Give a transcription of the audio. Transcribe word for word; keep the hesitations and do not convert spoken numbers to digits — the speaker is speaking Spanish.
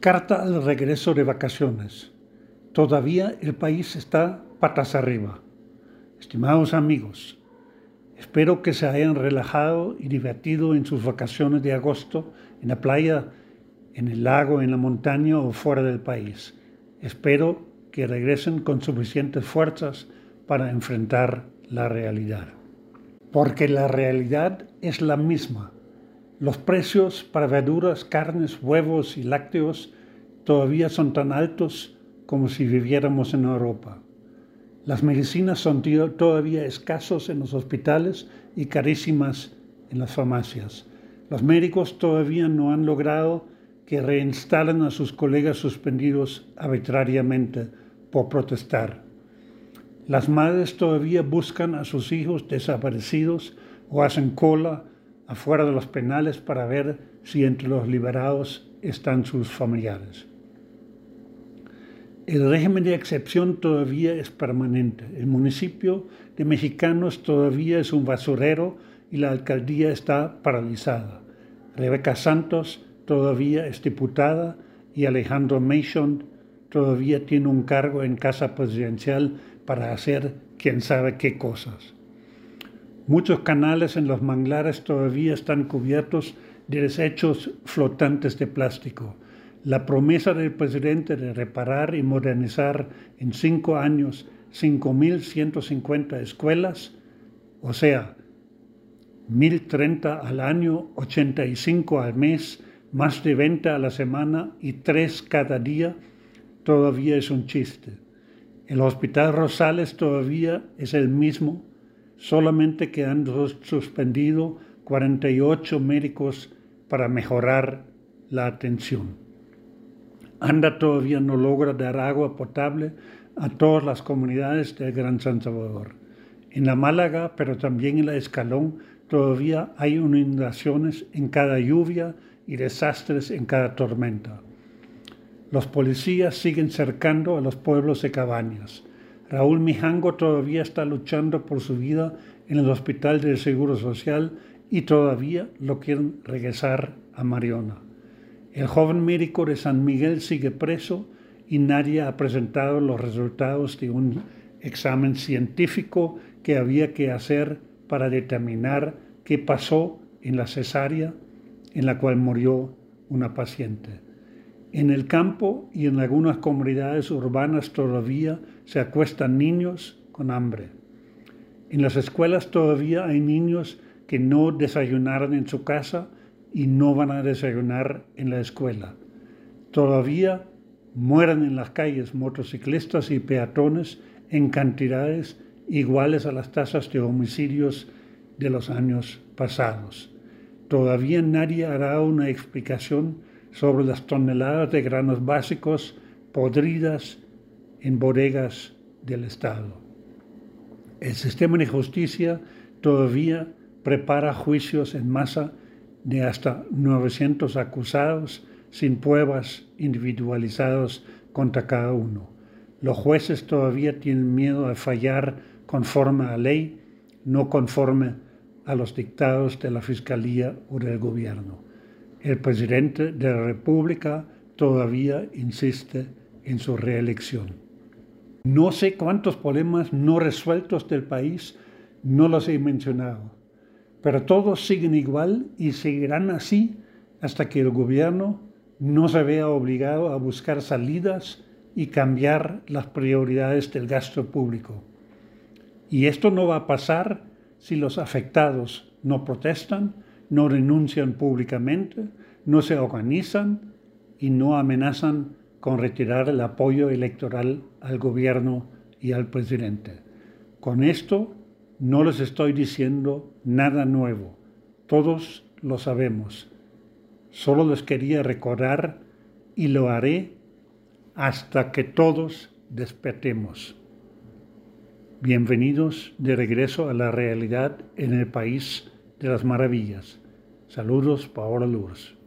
Carta al regreso de vacaciones. Todavía el país está patas arriba. Estimados amigos, espero que se hayan relajado y divertido en sus vacaciones de agosto en la playa, en el lago, en la montaña o fuera del país. Espero que regresen con suficientes fuerzas para enfrentar la realidad. Porque la realidad es la misma. Los precios para verduras, carnes, huevos y lácteos todavía son tan altos como si viviéramos en Europa. Las medicinas son todavía escasos en los hospitales y carísimas en las farmacias. Los médicos todavía no han logrado que reinstalen a sus colegas suspendidos arbitrariamente por protestar. Las madres todavía buscan a sus hijos desaparecidos o hacen cola afuera de los penales para ver si entre los liberados están sus familiares. El régimen de excepción todavía es permanente. El municipio de Mexicanos todavía es un basurero y la alcaldía está paralizada. Rebeca Santos todavía es diputada y Alejandro Mason todavía tiene un cargo en Casa Presidencial para hacer quién sabe qué cosas. Muchos canales en los manglares todavía están cubiertos de desechos flotantes de plástico. La promesa del presidente de reparar y modernizar en cinco años cinco mil ciento cincuenta escuelas, o sea, mil treinta al año, ochenta y cinco al mes, más de veinte a la semana y tres cada día, todavía es un chiste. El Hospital Rosales todavía es el mismo, solamente que han suspendido cuarenta y ocho médicos para mejorar la atención. ANDA todavía no logra dar agua potable a todas las comunidades del Gran San Salvador. En la Málaga, pero también en la Escalón, todavía hay inundaciones en cada lluvia y desastres en cada tormenta. Los policías siguen cercando a los pueblos de Cabañas. Raúl Mijango todavía está luchando por su vida en el Hospital del Seguro Social y todavía lo quieren regresar a Mariona. El joven médico de San Miguel sigue preso y nadie ha presentado los resultados de un examen científico que había que hacer para determinar qué pasó en la cesárea en la cual murió una paciente. En el campo y en algunas comunidades urbanas todavía se acuestan niños con hambre. En las escuelas todavía hay niños que no desayunaron en su casa y no van a desayunar en la escuela. Todavía mueren en las calles motociclistas y peatones en cantidades iguales a las tasas de homicidios de los años pasados. Todavía nadie ha dado una explicación sobre las toneladas de granos básicos podridas en bodegas del Estado. El sistema de justicia todavía prepara juicios en masa de hasta novecientos acusados sin pruebas individualizadas contra cada uno. Los jueces todavía tienen miedo a fallar conforme a la ley, no conforme a los dictados de la Fiscalía o del gobierno. El presidente de la República todavía insiste en su reelección. No sé cuántos problemas no resueltos del país no los he mencionado, pero todos siguen igual y seguirán así hasta que el gobierno no se vea obligado a buscar salidas y cambiar las prioridades del gasto público. Y esto no va a pasar si los afectados no protestan, no renuncian públicamente, no se organizan y no amenazan con retirar el apoyo electoral al gobierno y al presidente. Con esto no les estoy diciendo nada nuevo, todos lo sabemos. Solo les quería recordar y lo haré hasta que todos despertemos. Bienvenidos de regreso a la realidad en el país de las maravillas. Saludos, Paola Lourdes.